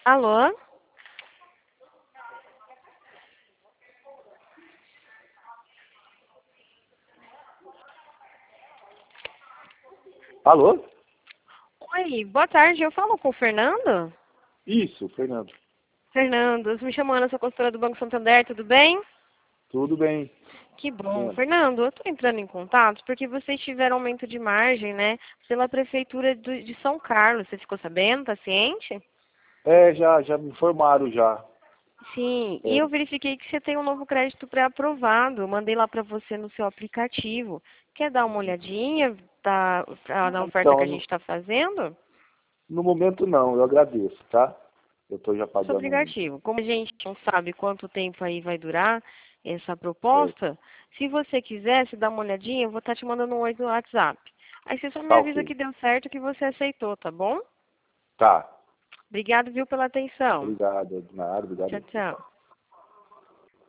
Alô? Alô? Oi, boa tarde. Eu falo com o Fernando? Isso, Fernando. Fernando, eu me chamo Ana, sou consultora do Banco Santander, tudo bem? Tudo bem? Que bom. Ana? Fernando, eu estou entrando em contato porque vocês tiveram aumento de margem, né? Pela Prefeitura de São Carlos. Você ficou sabendo? Tá ciente? Já me informaram já. Sim, e É, eu verifiquei que você tem um novo crédito pré-aprovado. Eu mandei lá para você no seu aplicativo. Quer dar uma olhadinha na oferta que a então, gente está fazendo? no momento não, eu agradeço, tá? Eu estou já Seu pagando um. aplicativo. Como a gente não sabe quanto tempo aí vai durar essa É, proposta, se você quiser, se dá uma olhadinha, eu vou estar te mandando um oi no WhatsApp. Aí você só me tá avisa ok. que deu certo, que você aceitou, tá bom? Tá. Obrigado, viu, pela atenção. Obrigado, de nada, obrigado. Tchau, tchau.